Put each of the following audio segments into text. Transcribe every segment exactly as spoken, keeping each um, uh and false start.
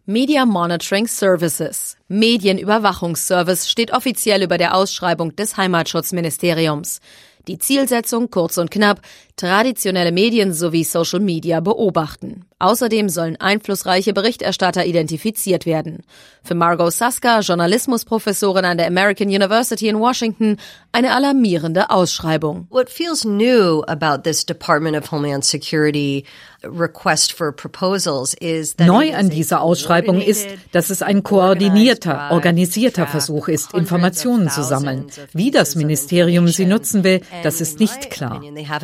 Media Monitoring Services. Medienüberwachungsservice steht offiziell über der Ausschreibung des Heimatschutzministeriums. Die Zielsetzung, kurz und knapp, traditionelle Medien sowie Social Media beobachten. Außerdem sollen einflussreiche Berichterstatter identifiziert werden. Für Margot Saska, Journalismusprofessorin an der American University in Washington, eine alarmierende Ausschreibung. What feels new about this Department of Homeland Security request for proposals is that Neu an dieser Ausschreibung ist, dass es ein koordinierter, organisierter Versuch ist, Informationen zu sammeln. Wie das Ministerium sie nutzen will, das ist nicht klar.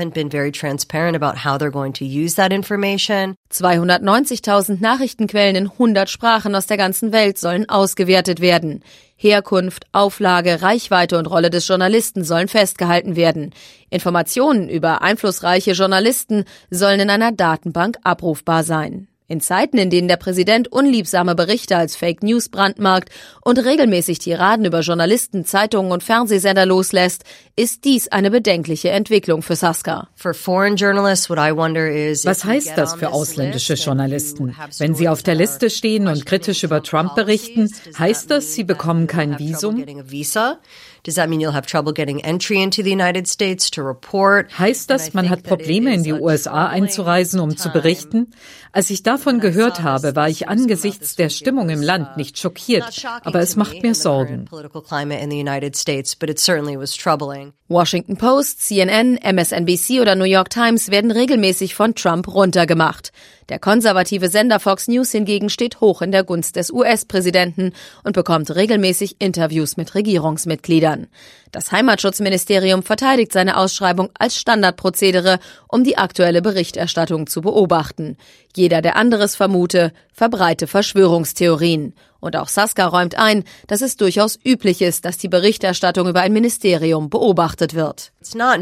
zweihundertneunzigtausend Nachrichtenquellen in hundert Sprachen aus der ganzen Welt sollen ausgewertet werden. Herkunft, Auflage, Reichweite und Rolle des Journalisten sollen festgehalten werden. Informationen über einflussreiche Journalisten sollen in einer Datenbank abrufbar sein. In Zeiten, in denen der Präsident unliebsame Berichte als Fake News brandmarkt und regelmäßig Tiraden über Journalisten, Zeitungen und Fernsehsender loslässt, ist dies eine bedenkliche Entwicklung für Saska. Was heißt das für ausländische Journalisten? Wenn sie auf der Liste stehen und kritisch über Trump berichten, heißt das, sie bekommen kein Visum? Heißt das, man hat Probleme, in die U S A einzureisen, um zu berichten? Als ich davon gehört habe, war ich angesichts der Stimmung im Land nicht schockiert, aber es macht mir Sorgen. Washington Post, C N N, M S N B C oder New York Times werden regelmäßig von Trump runtergemacht. Der konservative Sender Fox News hingegen steht hoch in der Gunst des U S-Präsidenten und bekommt regelmäßig Interviews mit Regierungsmitgliedern. Das Heimatschutzministerium verteidigt seine Ausschreibung als Standardprozedere, um die aktuelle Berichterstattung zu beobachten. Jeder, der anderes vermute, verbreite Verschwörungstheorien. Und auch Saska räumt ein, dass es durchaus üblich ist, dass die Berichterstattung über ein Ministerium beobachtet wird.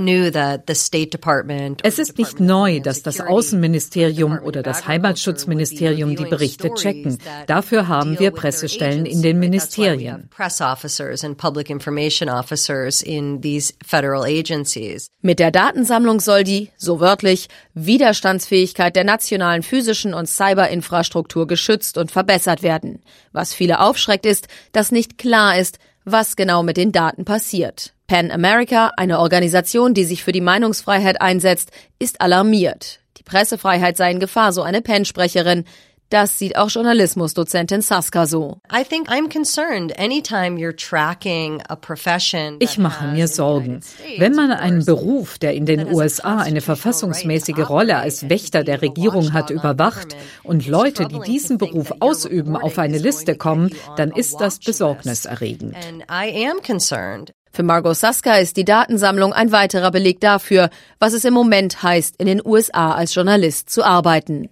Es ist nicht neu, dass das Außenministerium oder das Heimatschutzministerium die Berichte checken. Dafür haben wir Pressestellen in den Ministerien. Mit der Datensammlung soll die, so wörtlich, Widerstandsfähigkeit der nationalen physischen und Cyberinfrastruktur geschützt und verbessert werden. Was viele aufschreckt, ist, dass nicht klar ist, was genau mit den Daten passiert. PEN America, eine Organisation, die sich für die Meinungsfreiheit einsetzt, ist alarmiert. Die Pressefreiheit sei in Gefahr, so eine PEN-Sprecherin. Das sieht auch Journalismusdozentin Saska so. Ich mache mir Sorgen. Wenn man einen Beruf, der in den U S A eine verfassungsmäßige Rolle als Wächter der Regierung hat, überwacht und Leute, die diesen Beruf ausüben, auf eine Liste kommen, dann ist das besorgniserregend. Für Margot Saska ist die Datensammlung ein weiterer Beleg dafür, was es im Moment heißt, in den U S A als Journalist zu arbeiten.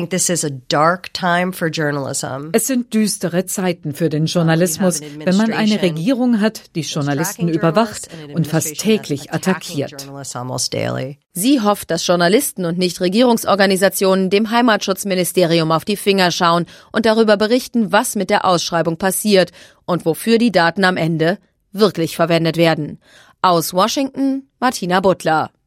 Es sind düstere Zeiten für den Journalismus, wenn man eine Regierung hat, die Journalisten überwacht und fast täglich attackiert. Sie hofft, dass Journalisten und Nichtregierungsorganisationen dem Heimatschutzministerium auf die Finger schauen und darüber berichten, was mit der Ausschreibung passiert und wofür die Daten am Ende wirklich verwendet werden. Aus Washington, Martina Butler.